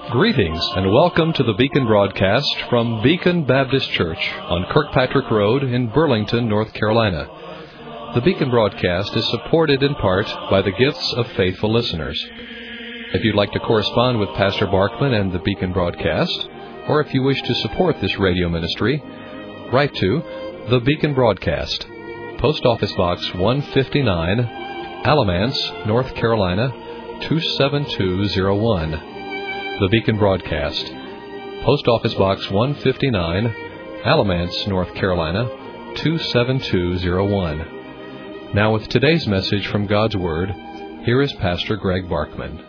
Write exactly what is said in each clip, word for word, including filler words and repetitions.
Greetings and welcome to the Beacon broadcast from Beacon Baptist Church on Kirkpatrick Road in Burlington, North Carolina. The Beacon broadcast is supported in part by the gifts of faithful listeners. If you'd like to correspond with Pastor Barkman and the Beacon broadcast, or if you wish to support this radio ministry, write to The Beacon Broadcast, Post Office Box one fifty-nine, Alamance, North Carolina, two seven two zero one. The Beacon Broadcast, Post Office Box one fifty-nine, Alamance, North Carolina, two seven two zero one. Now with today's message from God's Word, here is Pastor Greg Barkman.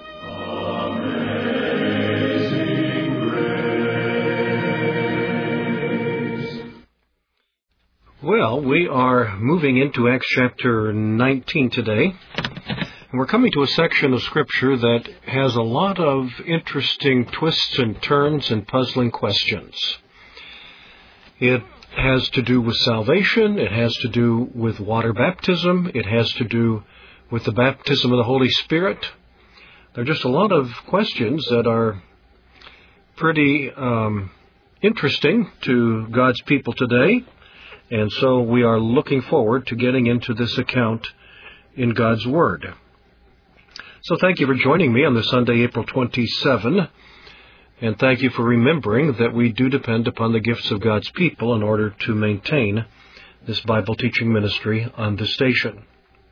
Well, we are moving into Acts chapter nineteen today. And we're coming to a section of Scripture that has a lot of interesting twists and turns and puzzling questions. It has to do with salvation. It has to do with water baptism. It has to do with the baptism of the Holy Spirit. There are just a lot of questions that are pretty um, interesting to God's people today. And so we are looking forward to getting into this account in God's Word. So thank you for joining me on this Sunday, April twenty-seventh, and thank you for remembering that we do depend upon the gifts of God's people in order to maintain this Bible teaching ministry on this station.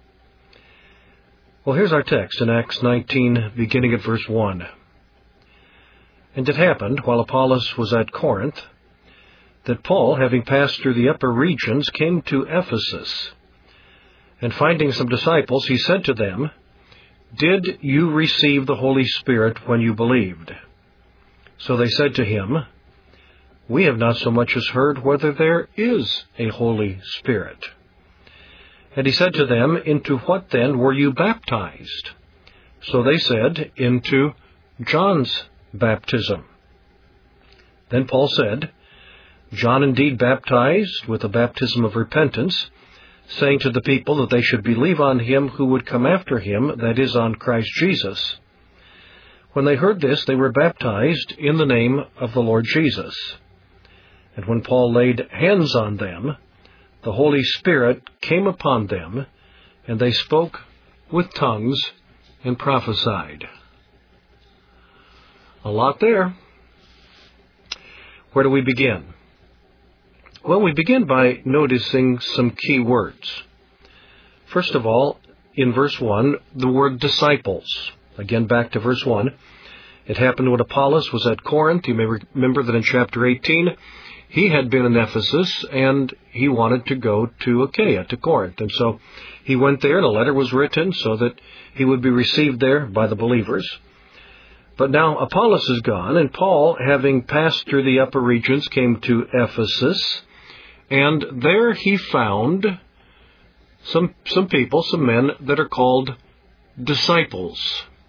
Well, here's our text in Acts nineteen, beginning at verse one. And it happened, while Apollos was at Corinth, that Paul, having passed through the upper regions, came to Ephesus. And finding some disciples, he said to them, "Did you receive the Holy Spirit when you believed?" So they said to him, "We have not so much as heard whether there is a Holy Spirit." And he said to them, "Into what then were you baptized?" So they said, "Into John's baptism." Then Paul said, "John indeed baptized with a baptism of repentance, saying to the people that they should believe on him who would come after him, that is, on Christ Jesus. When they heard this, they were baptized in the name of the Lord Jesus. And when Paul laid hands on them, the Holy Spirit came upon them, and they spoke with tongues and prophesied." A lot there. Where do we begin? Well, we begin by noticing some key words. First of all, in verse one, the word disciples. Again, back to verse one. It happened when Apollos was at Corinth. You may remember that in chapter eighteen, he had been in Ephesus, and he wanted to go to Achaia, to Corinth. And so he went there, and a letter was written so that he would be received there by the believers. But now Apollos is gone, and Paul, having passed through the upper regions, came to Ephesus. And there he found some some people, some men that are called disciples.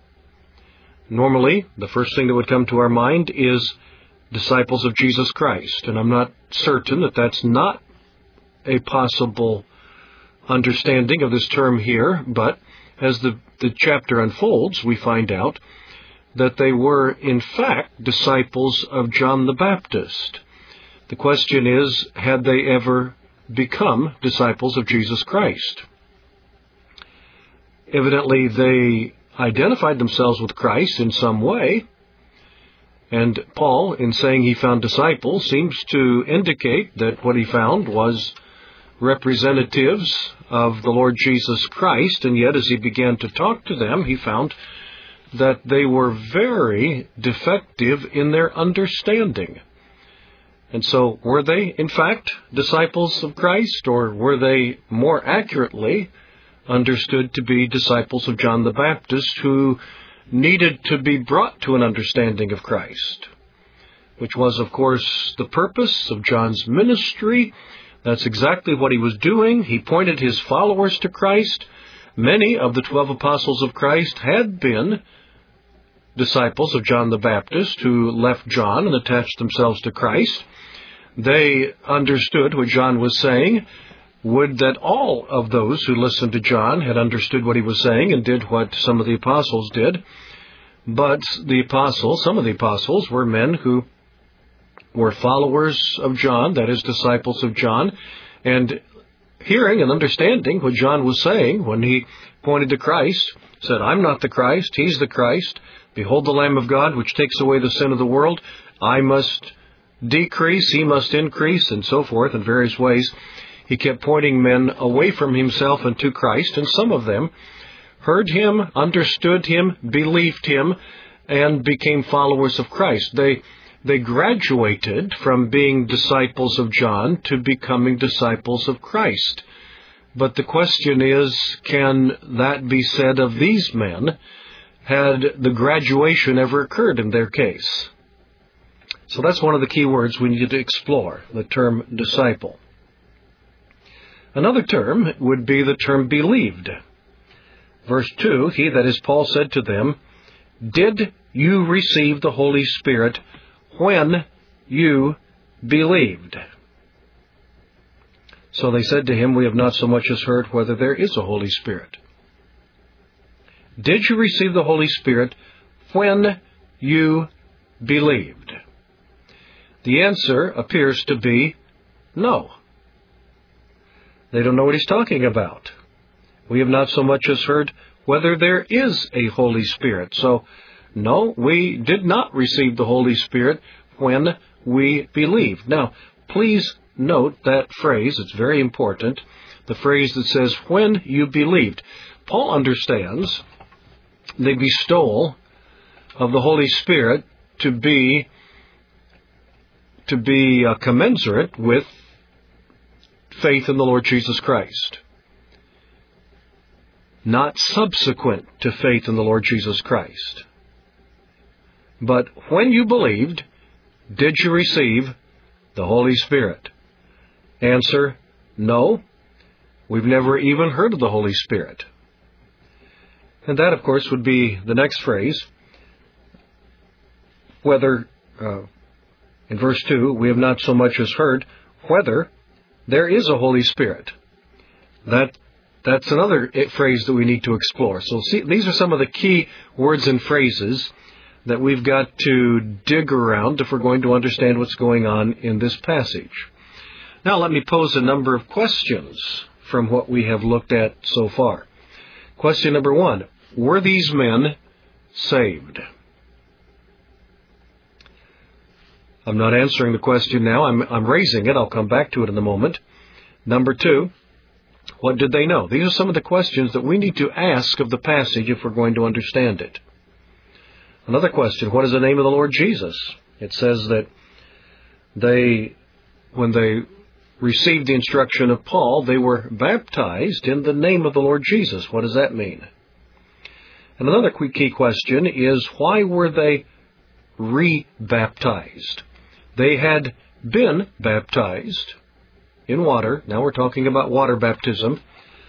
Normally, the first thing that would come to our mind is disciples of Jesus Christ. And I'm not certain that that's not a possible understanding of this term here, but as the, the chapter unfolds, we find out that they were, in fact, disciples of John the Baptist. The question is, had they ever become disciples of Jesus Christ? Evidently, they identified themselves with Christ in some way, and Paul, in saying he found disciples, seems to indicate that what he found was representatives of the Lord Jesus Christ, and yet as he began to talk to them, he found that they were very defective in their understanding. And so, were they, in fact, disciples of Christ, or were they more accurately understood to be disciples of John the Baptist who needed to be brought to an understanding of Christ? Which was, of course, the purpose of John's ministry. That's exactly what he was doing. He pointed his followers to Christ. Many of the twelve apostles of Christ had been disciples of John the Baptist who left John and attached themselves to Christ. They understood what John was saying. Would that all of those who listened to John had understood what he was saying and did what some of the apostles did. But the apostles, some of the apostles, were men who were followers of John, that is, disciples of John, and hearing and understanding what John was saying when he pointed to Christ, said, I'm not the Christ, he's the Christ. Behold the Lamb of God, which takes away the sin of the world. I must decrease, he must increase, and so forth in various ways. He kept pointing men away from himself and to Christ, and some of them heard him, understood him, believed him, and became followers of Christ. They They graduated from being disciples of John to becoming disciples of Christ. But the question is, can that be said of these men? Had the graduation ever occurred in their case? So that's one of the key words we need to explore, the term disciple. Another term would be the term believed. Verse two, he, that is Paul, said to them, Did you receive the Holy Spirit when you believed? So they said to him, We have not so much as heard whether there is a Holy Spirit. Did you receive the Holy Spirit when you believed? The answer appears to be no. They don't know what he's talking about. We have not so much as heard whether there is a Holy Spirit. So, no, we did not receive the Holy Spirit when we believed. Now, please note that phrase. It's very important. The phrase that says, when you believed. Paul understands the bestowal of the Holy Spirit to be, to be uh, commensurate with faith in the Lord Jesus Christ. Not subsequent to faith in the Lord Jesus Christ. But when you believed, did you receive the Holy Spirit? Answer, no. We've never even heard of the Holy Spirit. And that, of course, would be the next phrase. Whether, uh, in verse two, we have not so much as heard whether there is a Holy Spirit. That That's another phrase that we need to explore. So see, these are some of the key words and phrases that we've got to dig around if we're going to understand what's going on in this passage. Now let me pose a number of questions from what we have looked at so far. Question number one, were these men saved? I'm not answering the question now. I'm, I'm raising it. I'll come back to it in a moment. Number two, what did they know? These are some of the questions that we need to ask of the passage if we're going to understand it. Another question, what is the name of the Lord Jesus? It says that they, when they received the instruction of Paul, they were baptized in the name of the Lord Jesus. What does that mean? And another key question is, why were they re-baptized? They had been baptized in water. Now we're talking about water baptism.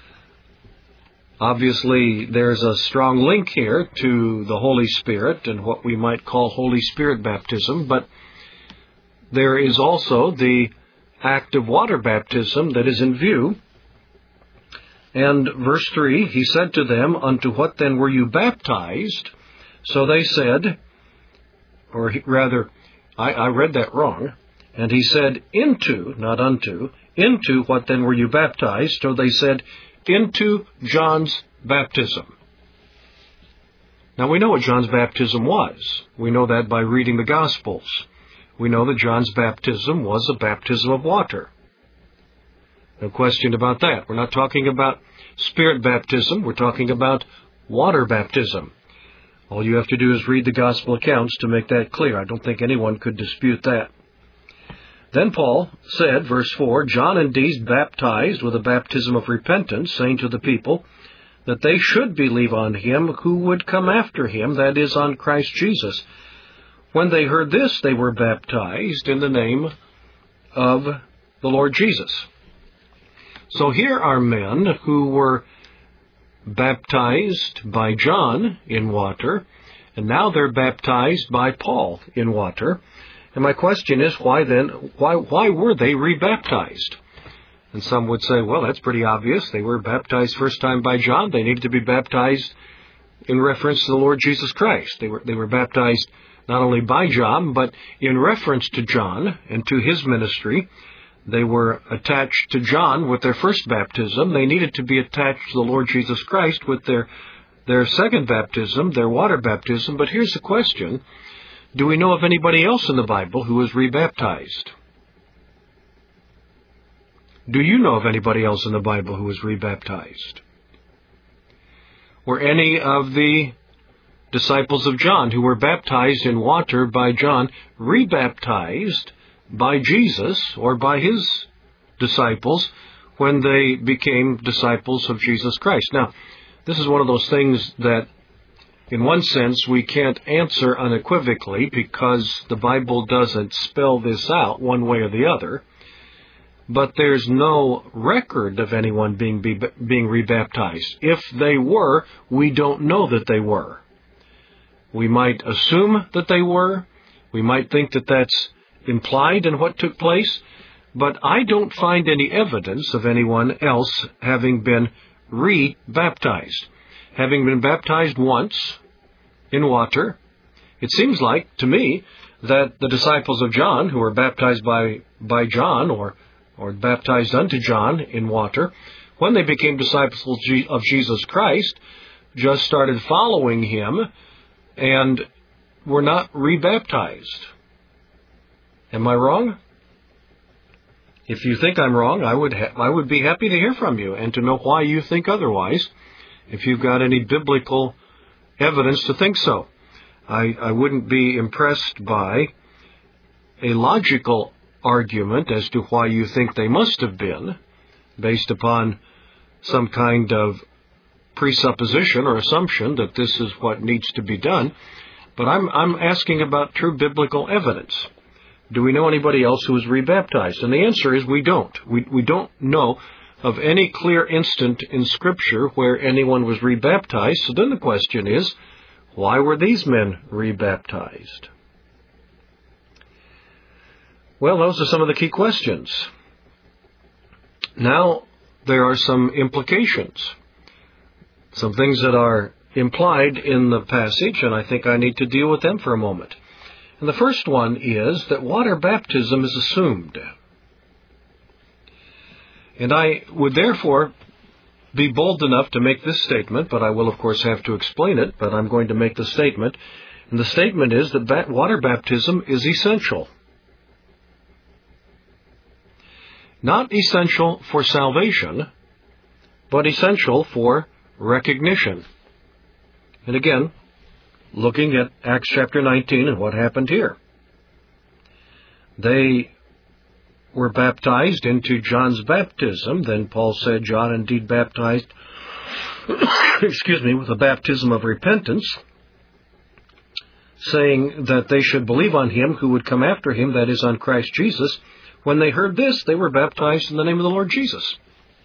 Obviously, there's a strong link here to the Holy Spirit and what we might call Holy Spirit baptism, but there is also the act of water baptism that is in view. And verse three, he said to them, Unto what then were you baptized? So they said, or rather, I, I read that wrong, and he said, Into, not unto, into what then were you baptized? So they said, into John's baptism. Now we know what John's baptism was. We know that by reading the Gospels. We know that John's baptism was a baptism of water. No question about that. We're not talking about spirit baptism. We're talking about water baptism. All you have to do is read the Gospel accounts to make that clear. I don't think anyone could dispute that. Then Paul said, verse four, John indeed baptized with a baptism of repentance, saying to the people that they should believe on him who would come after him, that is, on Christ Jesus. When they heard this, they were baptized in the name of the Lord Jesus. So here are men who were baptized by John in water, and now they're baptized by Paul in water. And my question is, why then, why why were they rebaptized? And some would say, well, that's pretty obvious. They were baptized first time by John. They needed to be baptized in reference to the Lord Jesus Christ. They were, they were baptized not only by John, but in reference to John and to his ministry. They were attached to John with their first baptism. They needed to be attached to the Lord Jesus Christ with their, their second baptism, their water baptism. But here's the question. Do we know of anybody else in the Bible who was rebaptized? Do you know of anybody else in the Bible who was rebaptized? Were any of the disciples of John who were baptized in water by John rebaptized by Jesus or by his disciples when they became disciples of Jesus Christ? Now, this is one of those things that, in one sense, we can't answer unequivocally because the Bible doesn't spell this out one way or the other. But there's no record of anyone being be, being rebaptized. If they were, we don't know that they were. We might assume that they were. We might think that that's implied in what took place. But I don't find any evidence of anyone else having been re-baptized. Having been baptized once in water, it seems like, to me, that the disciples of John, who were baptized by, by John, or or baptized unto John in water, when they became disciples of Jesus Christ, just started following him and were not rebaptized. Am I wrong? If you think I'm wrong, I would ha- I would be happy to hear from you and to know why you think otherwise, if you've got any biblical evidence to think so. I, I wouldn't be impressed by a logical argument as to why you think they must have been, based upon some kind of presupposition or assumption that this is what needs to be done. But I'm, I'm asking about true biblical evidence. Do we know anybody else who was rebaptized? And the answer is we don't. We, we don't know of any clear instant in Scripture where anyone was rebaptized. So then the question is, why were these men rebaptized? Well, those are some of the key questions. Now, there are some implications, some things that are implied in the passage, and I think I need to deal with them for a moment. And the first one is that water baptism is assumed. And I would therefore be bold enough to make this statement, but I will, of course, have to explain it, but I'm going to make the statement. And the statement is that water baptism is essential. Not essential for salvation, but essential for recognition. And again, looking at Acts chapter nineteen and what happened here. They were baptized into John's baptism. Then Paul said John indeed baptized, excuse me, with a baptism of repentance, saying that they should believe on him who would come after him, that is, on Christ Jesus. When they heard this, they were baptized in the name of the Lord Jesus.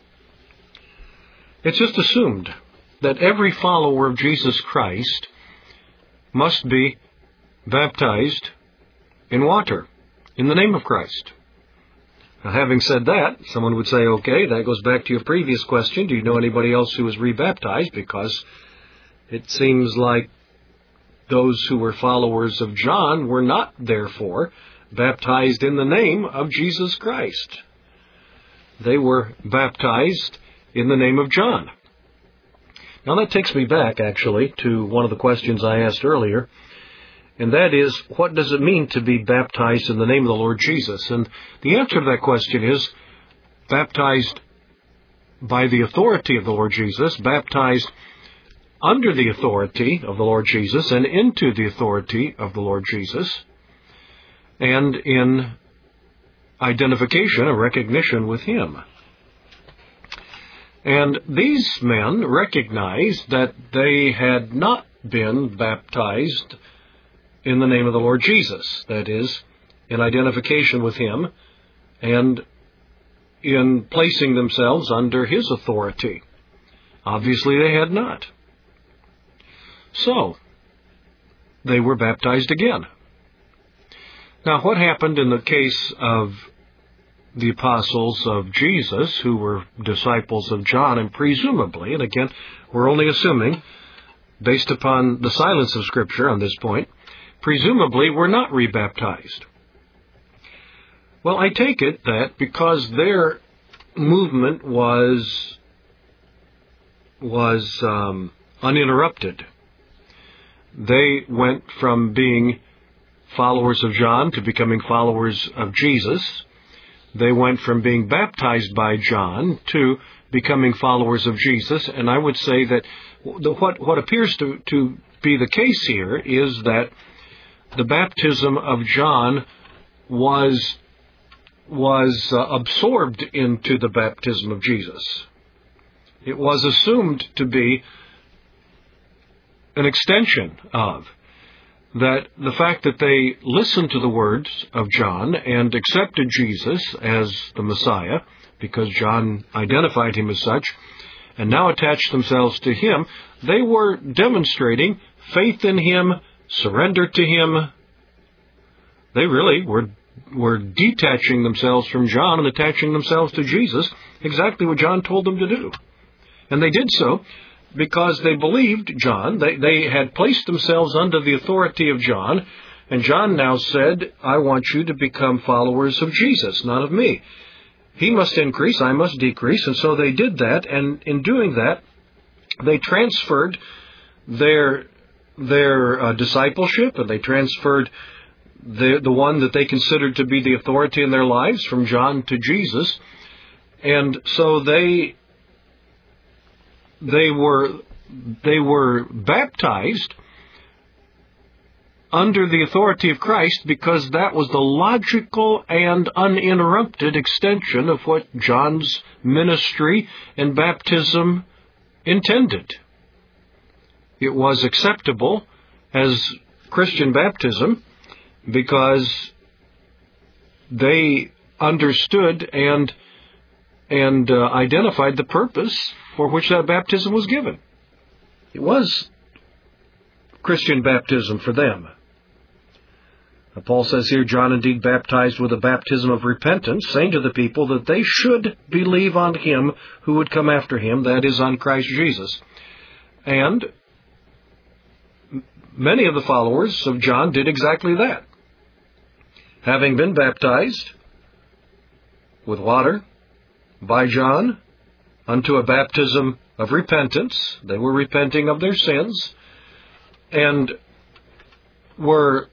It's just assumed that every follower of Jesus Christ must be baptized in water in the name of Christ. Now, having said that, someone would say, okay, that goes back to your previous question. Do you know anybody else who was rebaptized? Because it seems like those who were followers of John were not, therefore, baptized in the name of Jesus Christ. They were baptized in the name of John. Now that takes me back, actually, to one of the questions I asked earlier, and that is, what does it mean to be baptized in the name of the Lord Jesus? And the answer to that question is, baptized by the authority of the Lord Jesus, baptized under the authority of the Lord Jesus and into the authority of the Lord Jesus, and in identification or recognition with him. And these men recognized that they had not been baptized in the name of the Lord Jesus, that is, in identification with him and in placing themselves under his authority. Obviously, they had not. So, they were baptized again. Now, what happened in the case of the apostles of Jesus, who were disciples of John, and presumably, and again, we're only assuming, based upon the silence of Scripture on this point, presumably were not rebaptized. Well, I take it that because their movement was was um, uninterrupted, they went from being followers of John to becoming followers of Jesus. They went from being baptized by John to becoming followers of Jesus. And I would say that the, what, what appears to, to be the case here is that the baptism of John was, was uh, absorbed into the baptism of Jesus. It was assumed to be an extension of. That the fact that they listened to the words of John and accepted Jesus as the Messiah, because John identified him as such, and now attached themselves to him, they were demonstrating faith in him, surrender to him. They really were, were detaching themselves from John and attaching themselves to Jesus, exactly what John told them to do. And they did so because they believed John. They, they had placed themselves under the authority of John, and John now said, I want you to become followers of Jesus, not of me. He must increase, I must decrease, and so they did that, and in doing that, they transferred their, their uh, discipleship, and they transferred the, the one that they considered to be the authority in their lives from John to Jesus, and so they They were they were baptized under the authority of Christ because that was the logical and uninterrupted extension of what John's ministry and baptism intended. It was acceptable as Christian baptism because they understood and and uh, identified the purpose for which that baptism was given. It was Christian baptism for them. Now, Paul says here, John indeed baptized with a baptism of repentance, saying to the people that they should believe on him who would come after him, that is, on Christ Jesus. And many of the followers of John did exactly that. Having been baptized with water by John unto a baptism of repentance, they were repenting of their sins, and were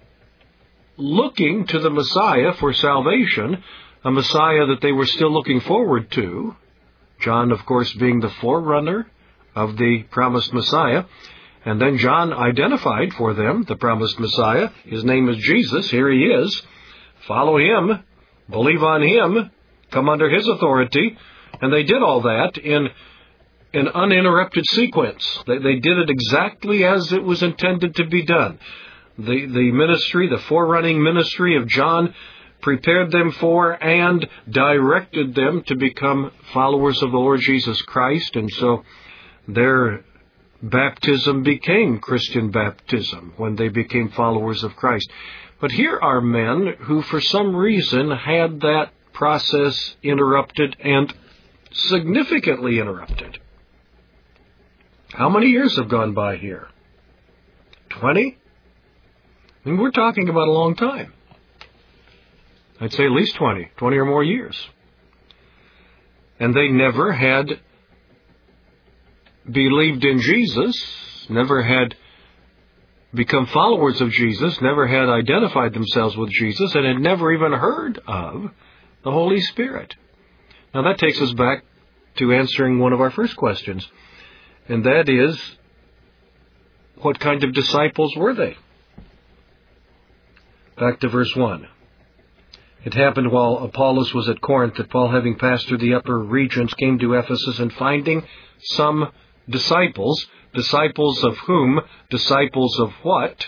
looking to the Messiah for salvation, a Messiah that they were still looking forward to, John, of course, being the forerunner of the promised Messiah. And then John identified for them the promised Messiah. His name is Jesus. Here he is. Follow him. Believe on him. Come under his authority. And they did all that in an uninterrupted sequence. They, they did it exactly as it was intended to be done. The, the ministry, the forerunning ministry of John, prepared them for and directed them to become followers of the Lord Jesus Christ. And so their baptism became Christian baptism when they became followers of Christ. But here are men who for some reason had that process interrupted, and significantly interrupted. How many years have gone by here? Twenty? I mean, we're talking about a long time. I'd say at least twenty, twenty or more years. And they never had believed in Jesus, never had become followers of Jesus, never had identified themselves with Jesus, and had never even heard of the Holy Spirit. Now that takes us back to answering one of our first questions, and that is, what kind of disciples were they? Back to verse one. It happened while Apollos was at Corinth that Paul, having passed through the upper regions, came to Ephesus, and finding some disciples, disciples of whom? Disciples of what?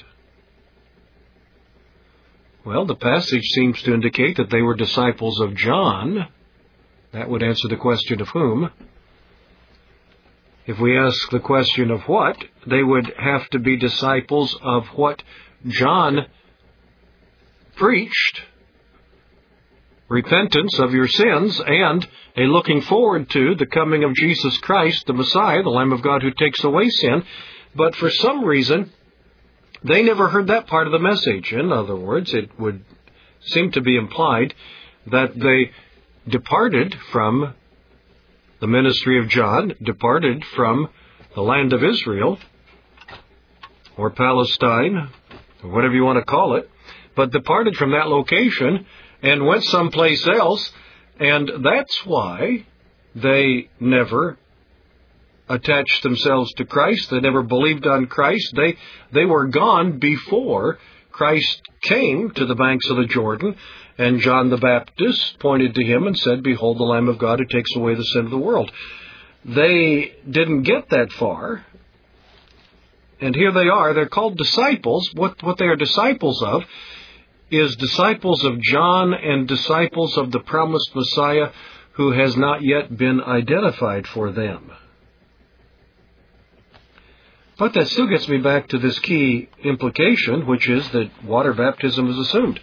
Well, the passage seems to indicate that they were disciples of John. That would answer the question of whom. If we ask the question of what, they would have to be disciples of what John preached. Repentance of your sins and a looking forward to the coming of Jesus Christ, the Messiah, the Lamb of God who takes away sin. But for some reason, they never heard that part of the message. In other words, it would seem to be implied that they departed from the ministry of John, departed from the land of Israel, or Palestine, or whatever you want to call it, but departed from that location and went someplace else, and that's why they never attached themselves to Christ. They never believed on Christ. They, they were gone before Christ came to the banks of the Jordan, and John the Baptist pointed to him and said, "Behold the Lamb of God who takes away the sin of the world." They didn't get that far, and here they are. They're called disciples. What, what they are disciples of is disciples of John and disciples of the promised Messiah who has not yet been identified for them. But that still gets me back to this key implication, which is that water baptism is assumed.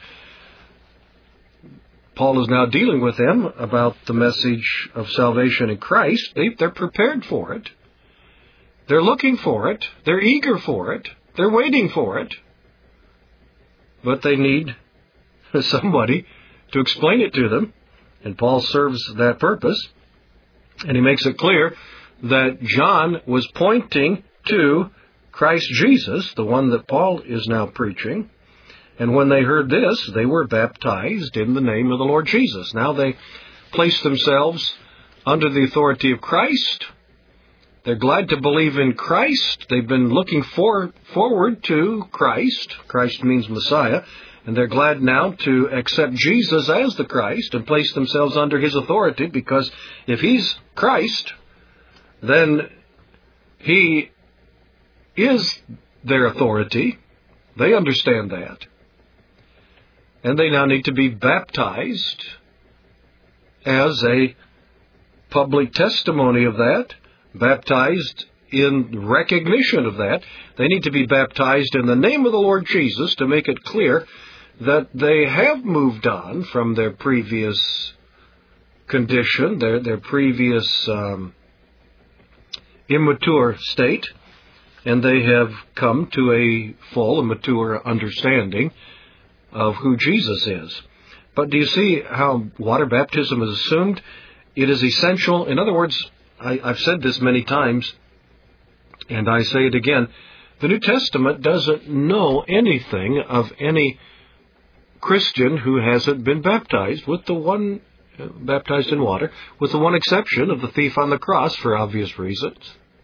Paul is now dealing with them about the message of salvation in Christ. They, they're prepared for it. They're looking for it. They're eager for it. They're waiting for it. But they need somebody to explain it to them. And Paul serves that purpose. And he makes it clear that John was pointing to Christ Jesus, the one that Paul is now preaching. And when they heard this, they were baptized in the name of the Lord Jesus. Now they place themselves under the authority of Christ. They're glad to believe in Christ. They've been looking for, forward to Christ. Christ means Messiah. And they're glad now to accept Jesus as the Christ and place themselves under His authority, because if He's Christ, then He is their authority. They understand that. And they now need to be baptized as a public testimony of that, baptized in recognition of that. They need to be baptized in the name of the Lord Jesus to make it clear that they have moved on from their previous condition, their, their previous um, immature state, and they have come to a full and mature understanding of who Jesus is. But do you see how water baptism is assumed? It is essential. In other words, I, I've said this many times, and I say it again, the New Testament doesn't know anything of any Christian who hasn't been baptized, with the one uh, baptized in water, with the one exception of the thief on the cross for obvious reasons.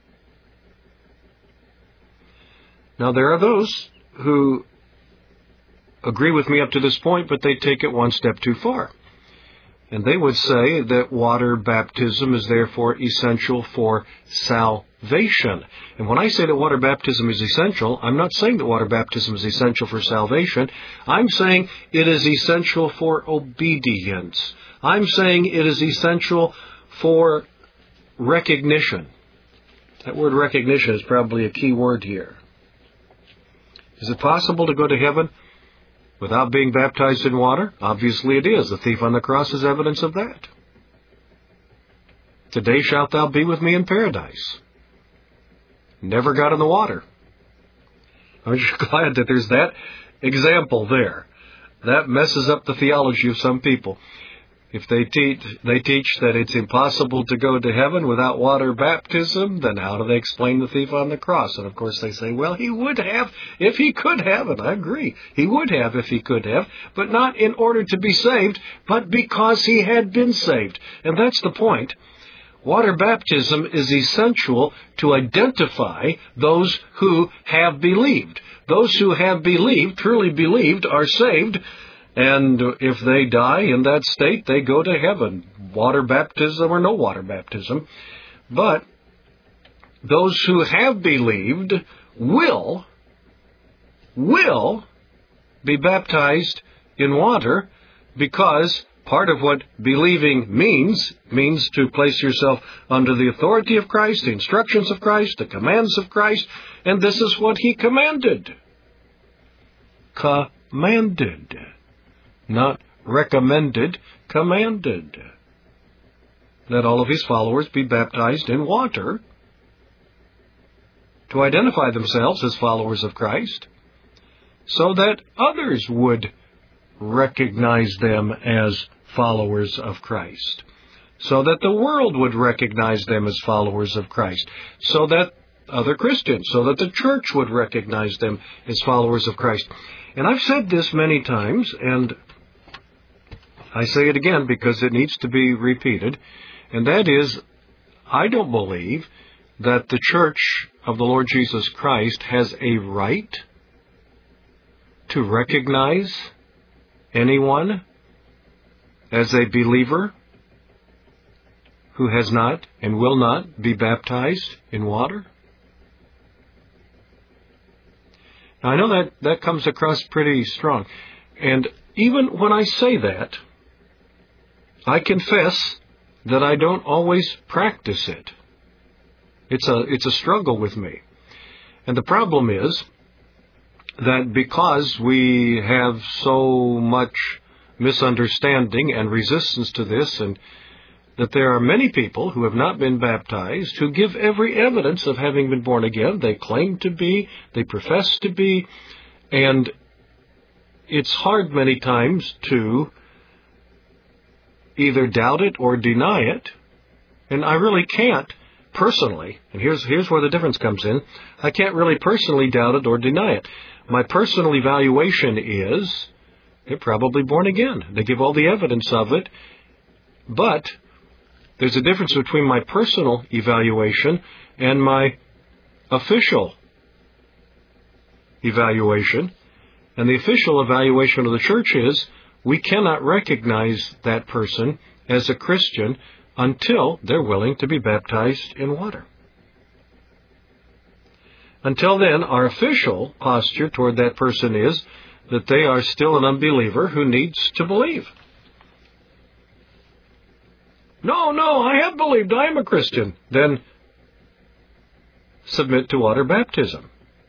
Now, there are those who agree with me up to this point, but they take it one step too far. And they would say that water baptism is therefore essential for salvation. And when I say that water baptism is essential, I'm not saying that water baptism is essential for salvation. I'm saying it is essential for obedience. I'm saying it is essential for recognition. That word recognition is probably a key word here. Is it possible to go to heaven without being baptized in water? Obviously it is. The thief on the cross is evidence of that. Today shalt thou be with me in paradise. Never got in the water. Aren't you glad that there's that example there? That messes up the theology of some people. If they teach, they teach that it's impossible to go to heaven without water baptism, then how do they explain the thief on the cross? And of course they say, well, he would have if he could have, and I agree. He would have if he could have, but not in order to be saved, but because he had been saved. And that's the point. Water baptism is essential to identify those who have believed. Those who have believed, truly believed, are saved. And if they die in that state, they go to heaven, water baptism or no water baptism. But those who have believed will, will be baptized in water, because part of what believing means, means to place yourself under the authority of Christ, the instructions of Christ, the commands of Christ, and this is what He commanded. Commanded. Not recommended, commanded. That all of His followers be baptized in water to identify themselves as followers of Christ so that others would recognize them as followers of Christ, so that the world would recognize them as followers of Christ, so that other Christians, so that the church would recognize them as followers of Christ. And I've said this many times, and I say it again because it needs to be repeated, and that is, I don't believe that the Church of the Lord Jesus Christ has a right to recognize anyone as a believer who has not and will not be baptized in water. Now, I know that that comes across pretty strong. And even when I say that, I confess that I don't always practice it. It's a, it's a struggle with me. And the problem is that because we have so much misunderstanding and resistance to this, and that there are many people who have not been baptized who give every evidence of having been born again. They claim to be, they profess to be, and it's hard many times to either doubt it or deny it. And I really can't personally, and here's here's where the difference comes in, I can't really personally doubt it or deny it. My personal evaluation is they're probably born again. They give all the evidence of it, but there's a difference between my personal evaluation and my official evaluation. And the official evaluation of the church is we cannot recognize that person as a Christian until they're willing to be baptized in water. Until then, our official posture toward that person is that they are still an unbeliever who needs to believe. No, no, I have believed, I am a Christian. Then submit to water baptism.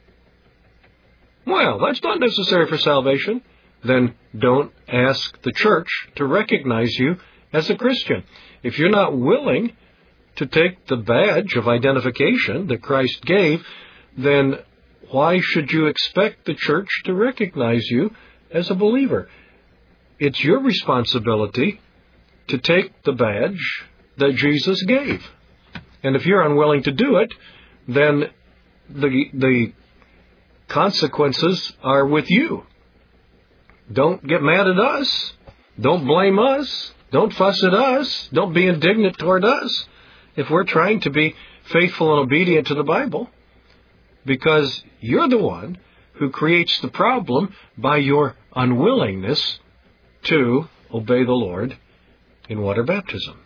Well, that's not necessary for salvation. Then don't ask the church to recognize you as a Christian. If you're not willing to take the badge of identification that Christ gave, then why should you expect the church to recognize you as a believer? It's your responsibility to take the badge that Jesus gave. And if you're unwilling to do it, then the, the consequences are with you. Don't get mad at us. Don't blame us. Don't fuss at us. Don't be indignant toward us if we're trying to be faithful and obedient to the Bible, because you're the one who creates the problem by your unwillingness to obey the Lord in water baptism.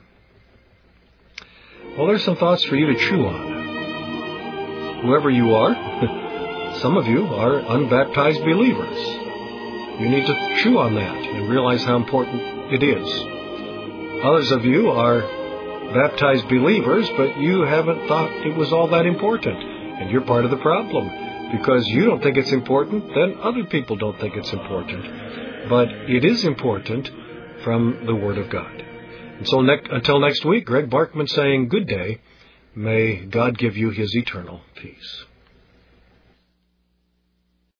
Well, there's some thoughts for you to chew on. Whoever you are, some of you are unbaptized believers. You need to chew on that and realize how important it is. Others of you are baptized believers, but you haven't thought it was all that important. And you're part of the problem. Because you don't think it's important, then other people don't think it's important. But it is important from the Word of God. And so ne- until next week, Greg Barkman saying good day. May God give you His eternal peace.